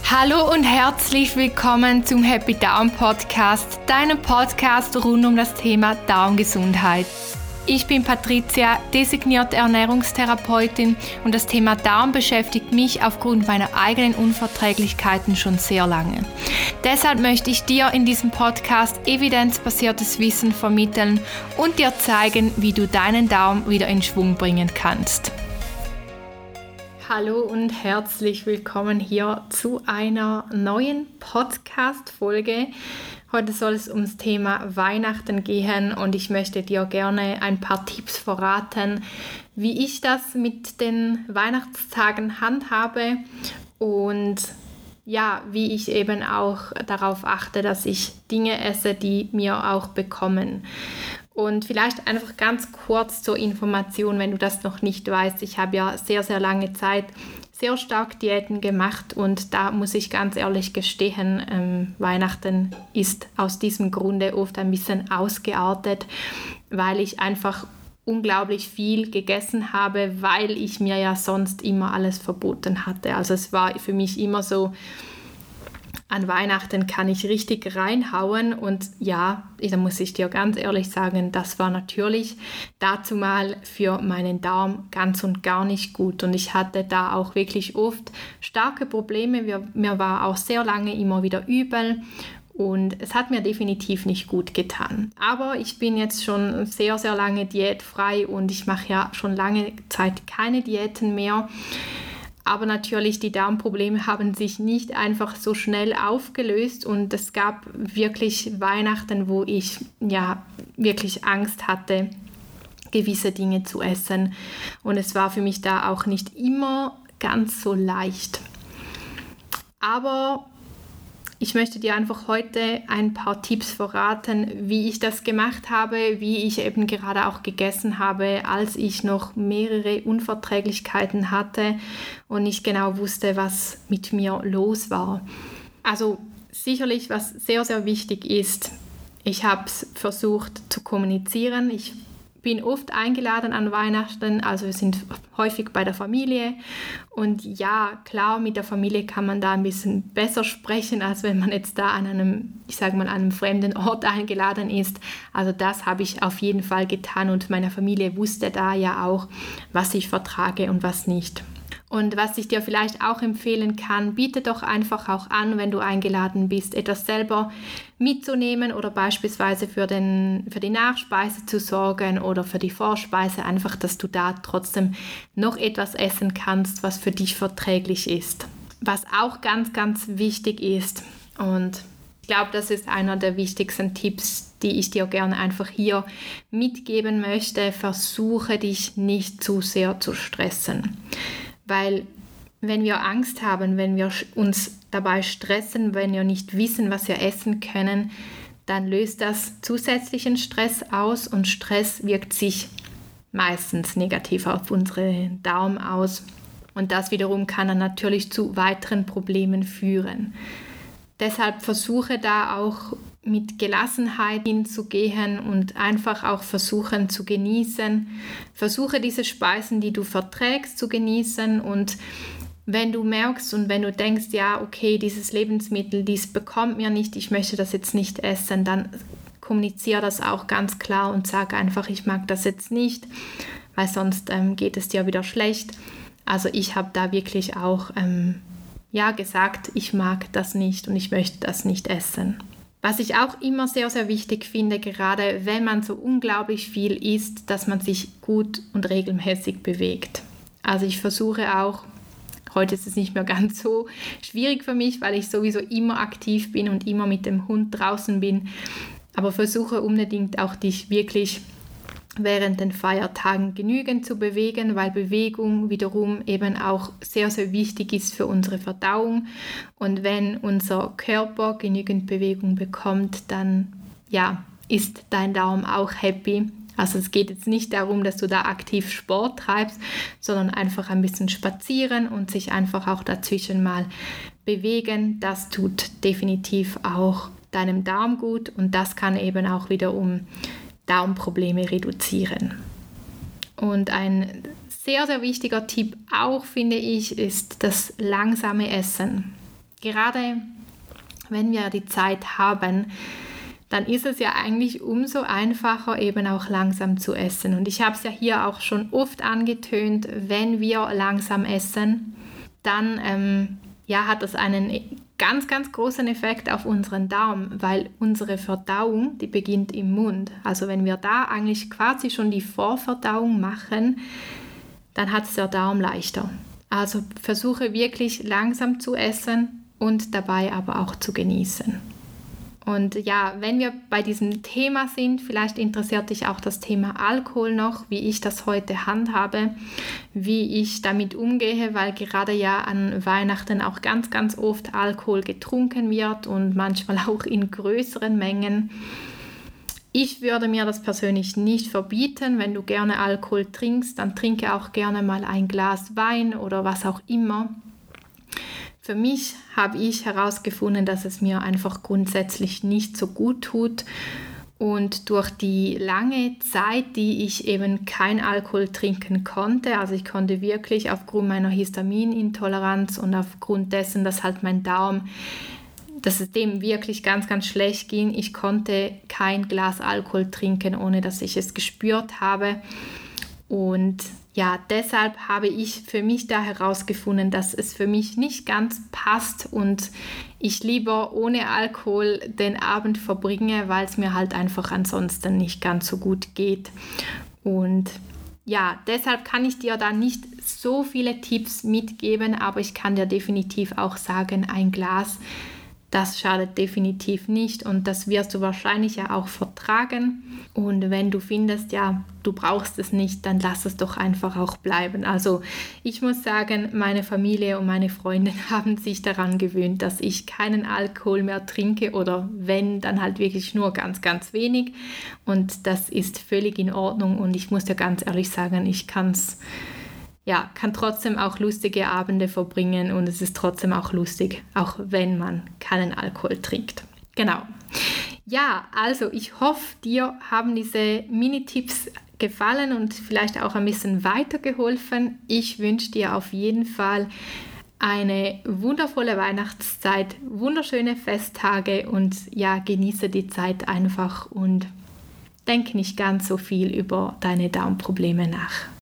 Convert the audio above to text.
Hallo und herzlich willkommen zum Happy Darm Podcast, deinem Podcast rund um das Thema Darmgesundheit. Ich bin Patricia, designierte Ernährungstherapeutin und das Thema Darm beschäftigt mich aufgrund meiner eigenen Unverträglichkeiten schon sehr lange. Deshalb möchte ich dir in diesem Podcast evidenzbasiertes Wissen vermitteln und dir zeigen, wie du deinen Darm wieder in Schwung bringen kannst. Hallo und herzlich willkommen hier zu einer neuen Podcast-Folge. Heute soll es ums Thema Weihnachten gehen und ich möchte dir gerne ein paar Tipps verraten, wie ich das mit den Weihnachtstagen handhabe und ja, wie ich eben auch darauf achte, dass ich Dinge esse, die mir auch bekommen. Und vielleicht einfach ganz kurz zur Information, wenn du das noch nicht weißt. Ich habe ja sehr, sehr lange Zeit sehr stark Diäten gemacht und da muss ich ganz ehrlich gestehen, Weihnachten ist aus diesem Grunde oft ein bisschen ausgeartet, weil ich einfach unglaublich viel gegessen habe, weil ich mir ja sonst immer alles verboten hatte. Also es war für mich immer so, an Weihnachten kann ich richtig reinhauen und ja, da muss ich dir ganz ehrlich sagen, das war natürlich dazu mal für meinen Darm ganz und gar nicht gut und ich hatte da auch wirklich oft starke Probleme. Mir war auch sehr lange immer wieder übel und es hat mir definitiv nicht gut getan. Aber ich bin jetzt schon sehr, sehr lange diätfrei und ich mache ja schon lange Zeit keine Diäten mehr. Aber natürlich, die Darmprobleme haben sich nicht einfach so schnell aufgelöst und es gab wirklich Weihnachten, wo ich ja wirklich Angst hatte, gewisse Dinge zu essen. Und es war für mich da auch nicht immer ganz so leicht. Aber ich möchte dir einfach heute ein paar Tipps verraten, wie ich das gemacht habe, wie ich eben gerade auch gegessen habe, als ich noch mehrere Unverträglichkeiten hatte und nicht genau wusste, was mit mir los war. Also sicherlich, was sehr, sehr wichtig ist, ich habe es versucht zu kommunizieren. Ich bin oft eingeladen an Weihnachten, also wir sind häufig bei der Familie und ja, klar, mit der Familie kann man da ein bisschen besser sprechen, als wenn man jetzt da an einem fremden Ort eingeladen ist. Also das habe ich auf jeden Fall getan und meine Familie wusste da ja auch, was ich vertrage und was nicht. Und was ich dir vielleicht auch empfehlen kann, biete doch einfach auch an, wenn du eingeladen bist, etwas selber mitzunehmen oder beispielsweise für die Nachspeise zu sorgen oder für die Vorspeise, einfach, dass du da trotzdem noch etwas essen kannst, was für dich verträglich ist. Was auch ganz, ganz wichtig ist und ich glaube, das ist einer der wichtigsten Tipps, die ich dir gerne einfach hier mitgeben möchte, versuche dich nicht zu sehr zu stressen. Weil wenn wir Angst haben, wenn wir uns dabei stressen, wenn wir nicht wissen, was wir essen können, dann löst das zusätzlichen Stress aus und Stress wirkt sich meistens negativ auf unseren Darm aus. Und das wiederum kann dann natürlich zu weiteren Problemen führen. Deshalb versuche da auch mit Gelassenheit hinzugehen und einfach auch versuchen zu genießen. Versuche diese Speisen, die du verträgst, zu genießen und wenn du merkst und wenn du denkst, ja, okay, dieses Lebensmittel, dies bekommt mir nicht, ich möchte das jetzt nicht essen, dann kommuniziere das auch ganz klar und sag einfach, ich mag das jetzt nicht, weil sonst geht es dir wieder schlecht. Also ich habe da wirklich auch gesagt, ich mag das nicht und ich möchte das nicht essen. Was ich auch immer sehr, sehr wichtig finde, gerade wenn man so unglaublich viel isst, dass man sich gut und regelmäßig bewegt. Also ich versuche auch, heute ist es nicht mehr ganz so schwierig für mich, weil ich sowieso immer aktiv bin und immer mit dem Hund draußen bin, aber versuche unbedingt auch dich wirklich während den Feiertagen genügend zu bewegen, weil Bewegung wiederum eben auch sehr, sehr wichtig ist für unsere Verdauung. Und wenn unser Körper genügend Bewegung bekommt, dann ist dein Darm auch happy. Also es geht jetzt nicht darum, dass du da aktiv Sport treibst, sondern einfach ein bisschen spazieren und sich einfach auch dazwischen mal bewegen. Das tut definitiv auch deinem Darm gut und das kann eben auch wiederum Darmprobleme reduzieren. Und ein sehr, sehr wichtiger Tipp auch, finde ich, ist das langsame Essen. gerade wenn wir die Zeit haben, dann ist es ja eigentlich umso einfacher, eben auch langsam zu essen. Und ich habe es ja hier auch schon oft angetönt, wenn wir langsam essen, dann hat das einen ganz, ganz großen Effekt auf unseren Darm, weil unsere Verdauung, die beginnt im Mund. Also wenn wir da eigentlich quasi schon die Vorverdauung machen, dann hat es der Darm leichter. Also versuche wirklich langsam zu essen und dabei aber auch zu genießen. Und ja, wenn wir bei diesem Thema sind, vielleicht interessiert dich auch das Thema Alkohol noch, wie ich das heute handhabe, wie ich damit umgehe, weil gerade ja an Weihnachten auch ganz, ganz oft Alkohol getrunken wird und manchmal auch in größeren Mengen. Ich würde mir das persönlich nicht verbieten. Wenn du gerne Alkohol trinkst, dann trinke auch gerne mal ein Glas Wein oder was auch immer. Für mich habe ich herausgefunden, dass es mir einfach grundsätzlich nicht so gut tut. Und durch die lange Zeit, die ich eben kein Alkohol trinken konnte, also ich konnte wirklich aufgrund meiner Histaminintoleranz und aufgrund dessen, dass halt mein Darm, dass es dem wirklich ganz, ganz schlecht ging, ich konnte kein Glas Alkohol trinken, ohne dass ich es gespürt habe. Und ja, deshalb habe ich für mich da herausgefunden, dass es für mich nicht ganz passt und ich lieber ohne Alkohol den Abend verbringe, weil es mir halt einfach ansonsten nicht ganz so gut geht. Und ja, deshalb kann ich dir da nicht so viele Tipps mitgeben, aber ich kann dir definitiv auch sagen, ein Glas, das schadet definitiv nicht und das wirst du wahrscheinlich ja auch vertragen. Und wenn du findest, ja, du brauchst es nicht, dann lass es doch einfach auch bleiben. Also ich muss sagen, meine Familie und meine Freunde haben sich daran gewöhnt, dass ich keinen Alkohol mehr trinke oder wenn, dann halt wirklich nur ganz, ganz wenig. Und das ist völlig in Ordnung und ich muss dir ganz ehrlich sagen, ich kann trotzdem auch lustige Abende verbringen und es ist trotzdem auch lustig, auch wenn man keinen Alkohol trinkt. Genau. Ja, also ich hoffe, dir haben diese Mini-Tipps gefallen und vielleicht auch ein bisschen weitergeholfen. Ich wünsche dir auf jeden Fall eine wundervolle Weihnachtszeit, wunderschöne Festtage und ja, genieße die Zeit einfach und denk nicht ganz so viel über deine Darmprobleme nach.